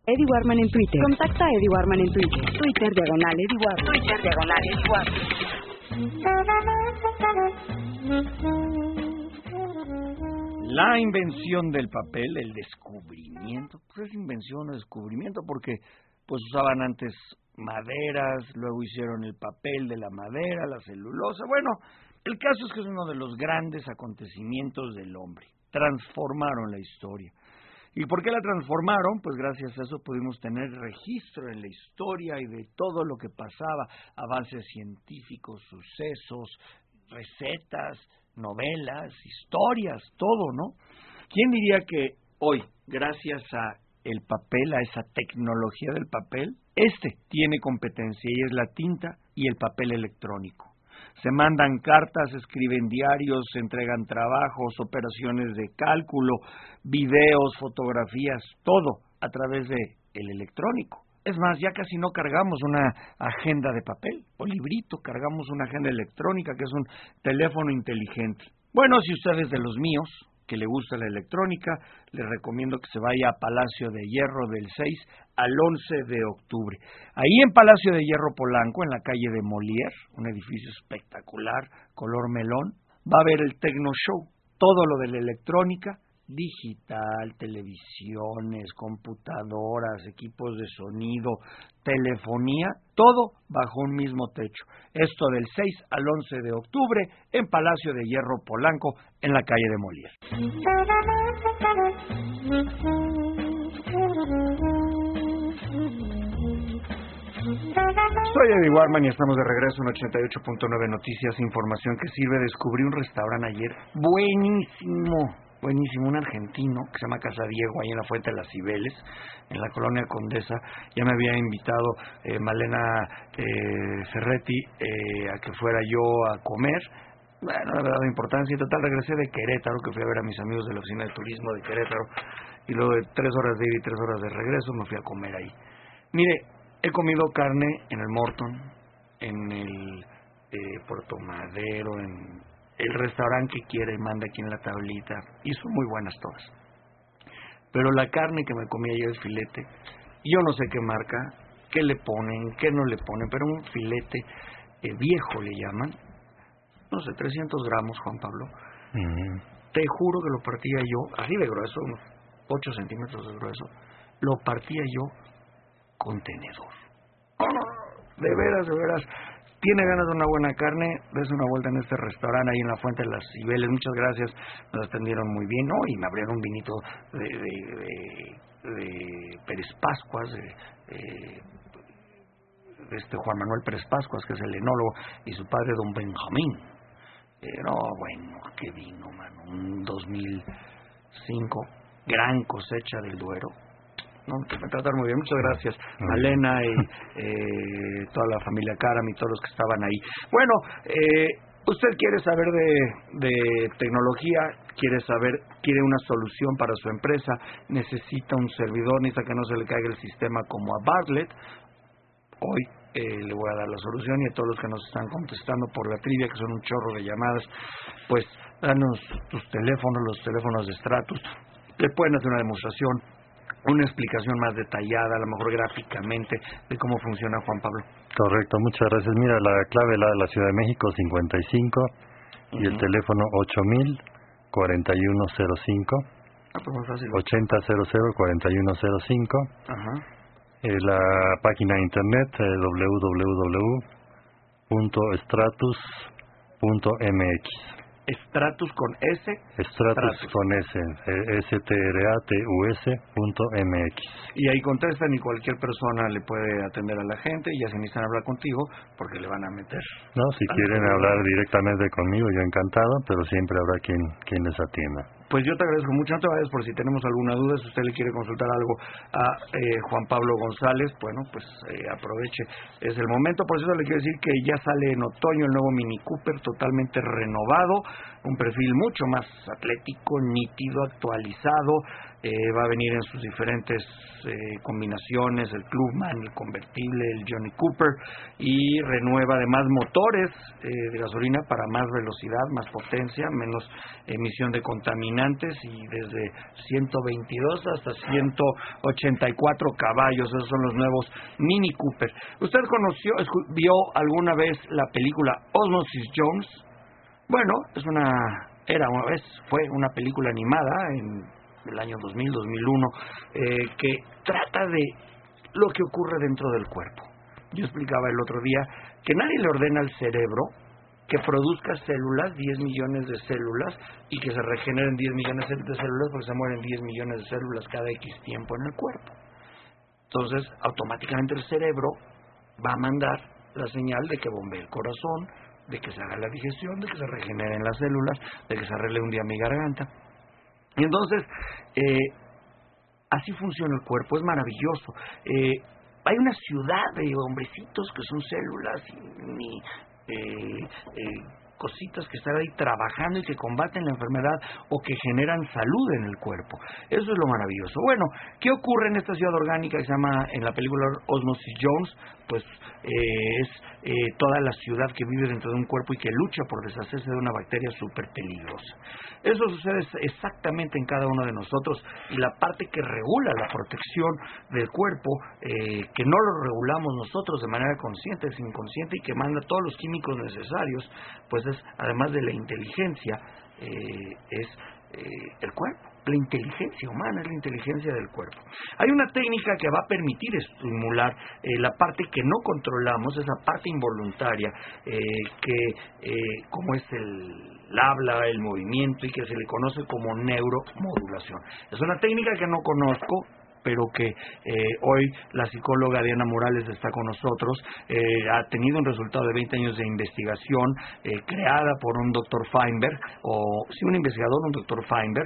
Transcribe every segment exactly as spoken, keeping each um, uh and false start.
Eddie Warman en Twitter. Contacta a Eddie Warman en Twitter. Twitter diagonal Eddie Warman. Twitter diagonal Eddie Warman. La invención del papel, el descubrimiento, pues es invención o descubrimiento porque pues usaban antes maderas, luego hicieron el papel de la madera, la celulosa. Bueno, el caso es que es uno de los grandes acontecimientos del hombre. Transformaron la historia. ¿Y por qué la transformaron? Pues gracias a eso pudimos tener registro en la historia y de todo lo que pasaba, avances científicos, sucesos, recetas, novelas, historias, todo, ¿no? ¿Quién diría que hoy, gracias a el papel, a esa tecnología del papel, este tiene competencia y es la tinta y el papel electrónico? Se mandan cartas, se escriben diarios, se entregan trabajos, operaciones de cálculo, videos, fotografías, todo a través de el electrónico. Es más, ya casi no cargamos una agenda de papel o librito, cargamos una agenda electrónica que es un teléfono inteligente. Bueno, si usted es de los míos, que le gusta la electrónica, les recomiendo que se vaya a Palacio de Hierro del seis al once de octubre. Ahí en Palacio de Hierro Polanco, en la calle de Molière, un edificio espectacular, color melón, va a haber el Tecno Show, todo lo de la electrónica, digital, televisiones, computadoras, equipos de sonido, telefonía, todo bajo un mismo techo. Esto del seis al once de octubre en Palacio de Hierro Polanco, en la calle de Molière. Soy Eddie Warman y estamos de regreso en ochenta y ocho punto nueve Noticias, información que sirve. Descubrí un restaurante ayer buenísimo. Buenísimo, un argentino que se llama Casa Diego, ahí en la Fuente de las Cibeles, en la colonia Condesa. Ya me había invitado eh, Malena eh, Ferretti eh, a que fuera yo a comer. Bueno, no le había dado importancia y total regresé de Querétaro, que fui a ver a mis amigos de la oficina de turismo de Querétaro, y luego de tres horas de ida y tres horas de regreso me fui a comer ahí. Mire, he comido carne en el Morton, en el eh, Puerto Madero, en el restaurante que quiera y manda aquí en la tablita, y son muy buenas todas. Pero la carne que me comí ayer, el filete, yo no sé qué marca, qué le ponen, qué no le ponen, pero un filete eh, viejo le llaman, no sé, trescientos gramos, Juan Pablo. Uh-huh. Te juro que lo partía yo, así de grueso, unos ocho centímetros de grueso, lo partía yo con tenedor. De veras, de veras. Tiene ganas de una buena carne, des una vuelta en este restaurante ahí en la Fuente de las Cibeles. Muchas gracias, nos atendieron muy bien, ¿no? Y me abrieron un vinito de, de, de, de Pérez Pascuas, de, de, de este Juan Manuel Pérez Pascuas, que es el enólogo, y su padre, don Benjamín. Eh, no, bueno, qué vino, mano, un dos mil cinco, gran cosecha del Duero. No, me trataron muy bien, muchas gracias, Malena y eh, toda la familia Karam y todos los que estaban ahí. Bueno, eh, usted quiere saber de, de tecnología, quiere saber, quiere una solución para su empresa, necesita un servidor, necesita que no se le caiga el sistema como a Bartlett. Hoy eh, le voy a dar la solución, y a todos los que nos están contestando por la trivia, que son un chorro de llamadas, pues danos tus teléfonos, los teléfonos de Stratus, le pueden hacer una demostración, una explicación más detallada, a lo mejor gráficamente, de cómo funciona, Juan Pablo. Correcto, muchas gracias. Mira, la clave la de la Ciudad de México, cincuenta y cinco, uh-huh. Y el teléfono ocho mil, cuarenta y uno cero cinco, ah, pues muy fácil. ochenta cero cero, cuarenta y uno cero cinco. Ajá. Eh, la página de internet eh, doble u doble u doble u punto stratus punto m x. Stratus con S. Stratus, Stratus. con S. Eh, S T R A T U S punto M X. Y ahí contestan y cualquier persona le puede atender a la gente, y ya se necesitan hablar contigo porque le van a meter. No, si quieren de... hablar directamente conmigo, yo encantado, pero siempre habrá quien, quien les atienda. Pues yo te agradezco mucho, no te vayas por si tenemos alguna duda, si usted le quiere consultar algo a eh, Juan Pablo González, bueno, pues eh, aproveche, es el momento. Por eso le quiero decir que ya sale en otoño el nuevo Mini Cooper totalmente renovado, un perfil mucho más atlético, nítido, actualizado, eh, va a venir en sus diferentes eh, combinaciones, el Clubman, el convertible, el Johnny Cooper, y renueva además motores eh, de gasolina para más velocidad, más potencia, menos emisión de contaminantes, y desde ciento veintidós hasta ciento ochenta y cuatro caballos. Esos son los nuevos Mini Cooper. ¿Usted conoció, vio alguna vez la película Osmosis Jones? Bueno, es una, era una vez, fue una película animada en el año dos mil, dos mil uno, eh, que trata de lo que ocurre dentro del cuerpo. Yo explicaba el otro día que nadie le ordena al cerebro que produzca células, diez millones de células, y que se regeneren diez millones de células, porque se mueren diez millones de células cada X tiempo en el cuerpo. Entonces, automáticamente el cerebro va a mandar la señal de que bombee el corazón, de que se haga la digestión, de que se regeneren las células, de que se arregle un día mi garganta. Y entonces, eh, así funciona el cuerpo, es maravilloso. Eh, hay una ciudad de hombrecitos que son células y, y eh, eh, cositas que están ahí trabajando y que combaten la enfermedad o que generan salud en el cuerpo. Eso es lo maravilloso. Bueno, ¿qué ocurre en esta ciudad orgánica que se llama en la película Osmosis Jones? Pues eh, es eh, toda la ciudad que vive dentro de un cuerpo y que lucha por deshacerse de una bacteria súper peligrosa. Eso sucede exactamente en cada uno de nosotros, y la parte que regula la protección del cuerpo, eh, que no lo regulamos nosotros de manera consciente, es inconsciente, y que manda todos los químicos necesarios, pues es, además de la inteligencia, eh, es eh, el cuerpo. La inteligencia humana es la inteligencia del cuerpo. Hay una técnica que va a permitir estimular eh, la parte que no controlamos, esa parte involuntaria, eh, que eh, como es el, el habla, el movimiento, y que se le conoce como neuromodulación. Es una técnica que no conozco, pero que eh, hoy la psicóloga Diana Morales está con nosotros. Eh, ha tenido un resultado de veinte años de investigación, eh, creada por un doctor Feinberg, o sí, un investigador, un doctor Feinberg.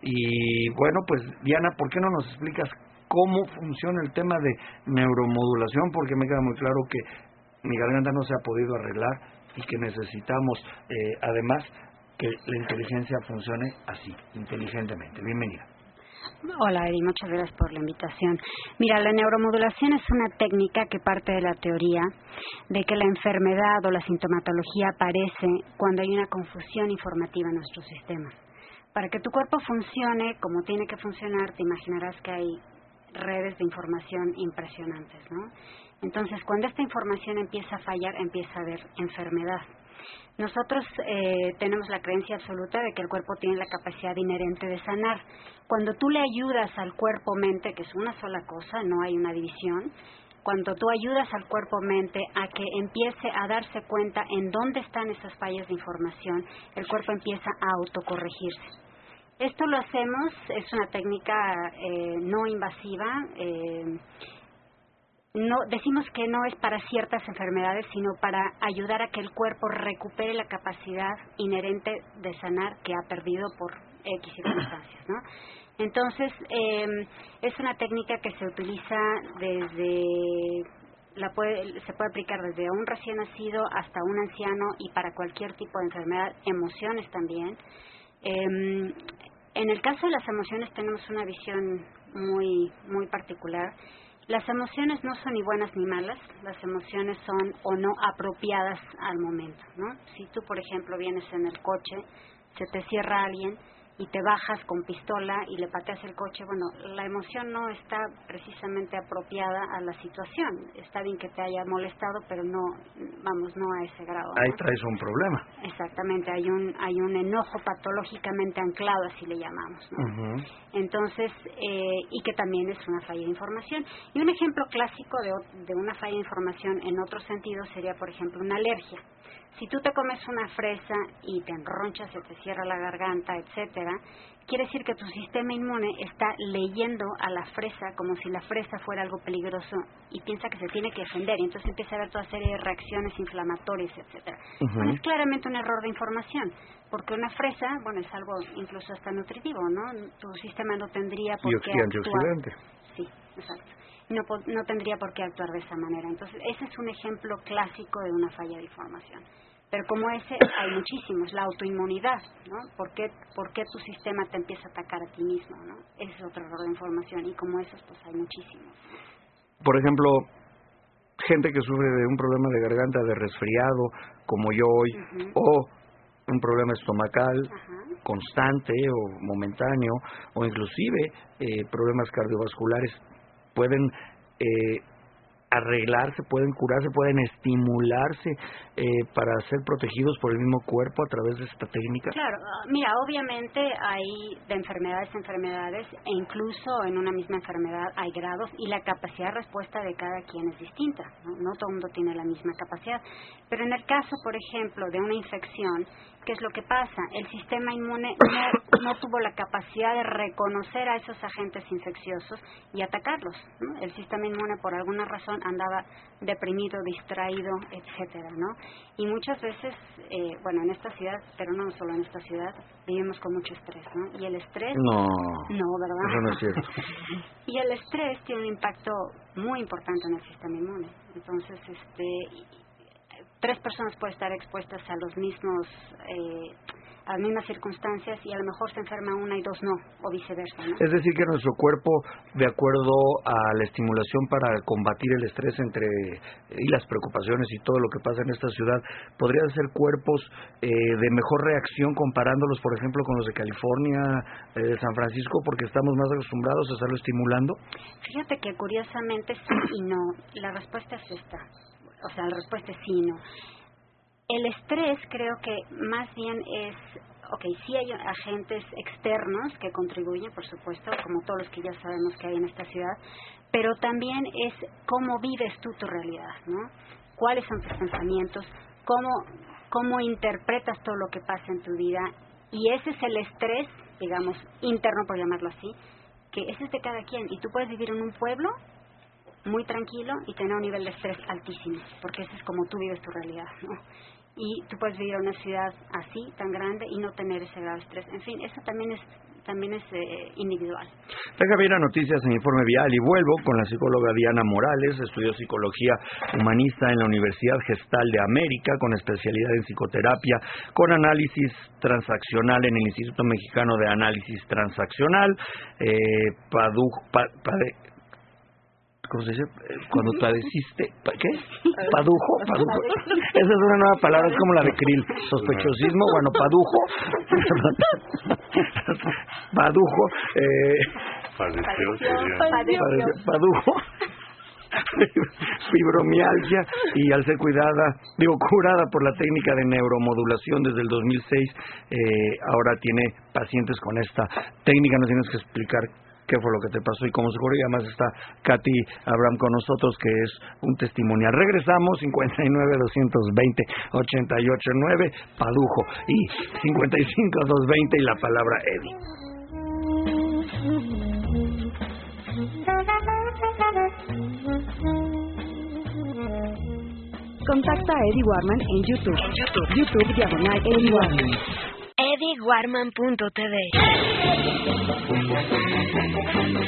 Y bueno, pues Diana, ¿por qué no nos explicas cómo funciona el tema de neuromodulación? Porque me queda muy claro que mi garganta no se ha podido arreglar y que necesitamos, eh, además, que la inteligencia funcione así, inteligentemente. Bienvenida. Hola, Eri, muchas gracias por la invitación. Mira, la neuromodulación es una técnica que parte de la teoría de que la enfermedad o la sintomatología aparece cuando hay una confusión informativa en nuestro sistema. Para que tu cuerpo funcione como tiene que funcionar, te imaginarás que hay redes de información impresionantes, ¿no? Entonces, cuando esta información empieza a fallar, empieza a haber enfermedad. Nosotros eh, tenemos la creencia absoluta de que el cuerpo tiene la capacidad inherente de sanar. Cuando tú le ayudas al cuerpo-mente, que es una sola cosa, no hay una división, cuando tú ayudas al cuerpo-mente a que empiece a darse cuenta en dónde están esas fallas de información, el cuerpo empieza a autocorregirse. Esto lo hacemos, es una técnica eh, no invasiva. Eh, No, decimos que no es para ciertas enfermedades, sino para ayudar a que el cuerpo recupere la capacidad inherente de sanar que ha perdido por X circunstancias, ¿no? Entonces, eh, es una técnica que se utiliza desde, la puede, se puede aplicar desde un recién nacido hasta un anciano, y para cualquier tipo de enfermedad, emociones también. Eh, en el caso de las emociones tenemos una visión muy, muy particular. Las emociones no son ni buenas ni malas, las emociones son o no apropiadas al momento, ¿no? Si tú, por ejemplo, vienes en el coche, se te cierra alguien y te bajas con pistola y le pateas el coche, bueno, la emoción no está precisamente apropiada a la situación. Está bien que te haya molestado, pero no, vamos, no a ese grado, ¿no? Ahí traes un problema. Exactamente, hay un hay un enojo patológicamente anclado, así le llamamos, ¿no? Uh-huh. Entonces, eh, y que también es una falla de información. Y un ejemplo clásico de, de una falla de información en otro sentido sería, por ejemplo, una alergia. Si tú te comes una fresa y te enronchas, se te cierra la garganta, etcétera, quiere decir que tu sistema inmune está leyendo a la fresa como si la fresa fuera algo peligroso y piensa que se tiene que defender, y entonces empieza a haber toda serie de reacciones inflamatorias, etcétera. Uh-huh. Bueno, es claramente un error de información, porque una fresa, bueno, es algo incluso hasta nutritivo, ¿no? Tu sistema no tendría por qué actuar. Sí, exacto. No, no tendría por qué actuar de esa manera. Entonces, ese es un ejemplo clásico de una falla de información. Pero como ese hay muchísimos, la autoinmunidad, ¿no? ¿Por qué, por qué tu sistema te empieza a atacar a ti mismo, ¿no? Ese es otro error de información y como esos pues hay muchísimos. Por ejemplo, gente que sufre de un problema de garganta, de resfriado, como yo hoy, uh-huh. o un problema estomacal uh-huh. constante o momentáneo, o inclusive eh, problemas cardiovasculares, pueden eh, arreglarse, pueden curarse, pueden estimularse eh, para ser protegidos por el mismo cuerpo a través de esta técnica. Claro, mira, obviamente hay de enfermedades a enfermedades e incluso en una misma enfermedad hay grados y la capacidad de respuesta de cada quien es distinta, ¿no? No todo el mundo tiene la misma capacidad, pero en el caso, por ejemplo, de una infección, ¿qué es lo que pasa? El sistema inmune no, no tuvo la capacidad de reconocer a esos agentes infecciosos y atacarlos, ¿no? El sistema inmune por alguna razón andaba deprimido, distraído, etcétera, ¿no? Y muchas veces, eh, bueno, en esta ciudad, pero no solo en esta ciudad, vivimos con mucho estrés, ¿no? Y el estrés... No, no, ¿verdad? Eso no es cierto. Y el estrés tiene un impacto muy importante en el sistema inmune. Entonces, este... tres personas pueden estar expuestas a los mismos eh, a las mismas circunstancias y a lo mejor se enferma una y dos no, o viceversa, ¿no? Es decir, que nuestro cuerpo, de acuerdo a la estimulación para combatir el estrés entre y las preocupaciones y todo lo que pasa en esta ciudad, podrían ser cuerpos eh, de mejor reacción comparándolos, por ejemplo, con los de California, eh, de San Francisco, porque estamos más acostumbrados a estarlo estimulando. Fíjate que curiosamente sí y no. La respuesta es esta. O sea, la respuesta es sí y no. El estrés creo que más bien es, ok, sí hay agentes externos que contribuyen, por supuesto, como todos los que ya sabemos que hay en esta ciudad, pero también es cómo vives tú tu realidad, ¿no? ¿Cuáles son tus pensamientos? ¿Cómo, cómo interpretas todo lo que pasa en tu vida? Y ese es el estrés, digamos, interno, por llamarlo así, que ese es de cada quien. Y tú puedes vivir en un pueblo muy tranquilo y tener un nivel de estrés altísimo, porque eso es como tú vives tu realidad, ¿no? Y tú puedes vivir en una ciudad así, tan grande, y no tener ese grado de estrés. En fin, eso también es también es eh, individual. Venga, bien a noticias en Informe Vial y vuelvo con la psicóloga Diana Morales, estudió psicología humanista en la Universidad Gestal de América, con especialidad en psicoterapia, con análisis transaccional en el Instituto Mexicano de Análisis Transaccional, eh, Padu, pa, pa, ¿cómo se dice? Cuando padeciste, ¿qué? Padujo, padujo. Esa es una nueva palabra, es como la de Krill, sospechosismo, bueno, padujo, padujo, eh, padeció, padujo, fibromialgia, y al ser cuidada, digo, curada por la técnica de neuromodulación desde el dos mil seis, eh, ahora tiene pacientes con esta técnica. Nos tienes que explicar qué fue lo que te pasó y cómo se curó. Y además está Katy Abraham con nosotros, que es un testimonial. Regresamos, cincuenta y nueve, doscientos veinte, ochenta y ocho nueve, Padujo, y cincuenta y cinco, doscientos veinte y la palabra Eddie. Contacta a Eddie Warman en YouTube. En YouTube. YouTube, diagonal Eddie Warman. eddie warman punto t v